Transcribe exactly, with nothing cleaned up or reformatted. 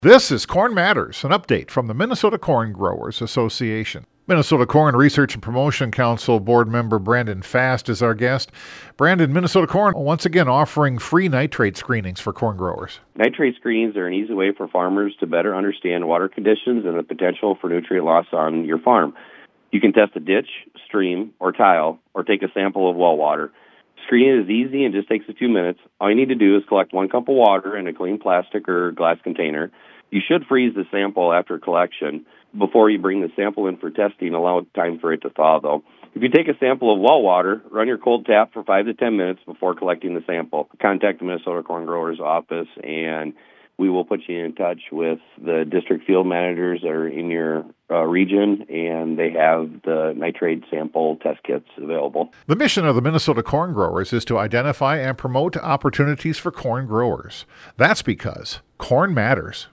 This is Corn Matters, an update from the Minnesota Corn Growers Association. Minnesota Corn Research and Promotion Council board member Brandon Fast is our guest. Brandon, Minnesota Corn once again offering free nitrate screenings for corn growers. Nitrate screenings are an easy way for farmers to better understand water conditions and the potential for nutrient loss on your farm. You can test a ditch, stream, or tile, or take a sample of well water. Screening is easy and just takes a few minutes. All you need to do is collect one cup of water in a clean plastic or glass container. You should freeze the sample after collection. Before you bring the sample in for testing, allow time for it to thaw, though. If you take a sample of well water, run your cold tap for five to ten minutes before collecting the sample. Contact the Minnesota Corn Growers office, and we will put you in touch with the district field managers that are in your uh, region, and they have the nitrate sample test kits available. The mission of the Minnesota Corn Growers is to identify and promote opportunities for corn growers. That's because corn matters.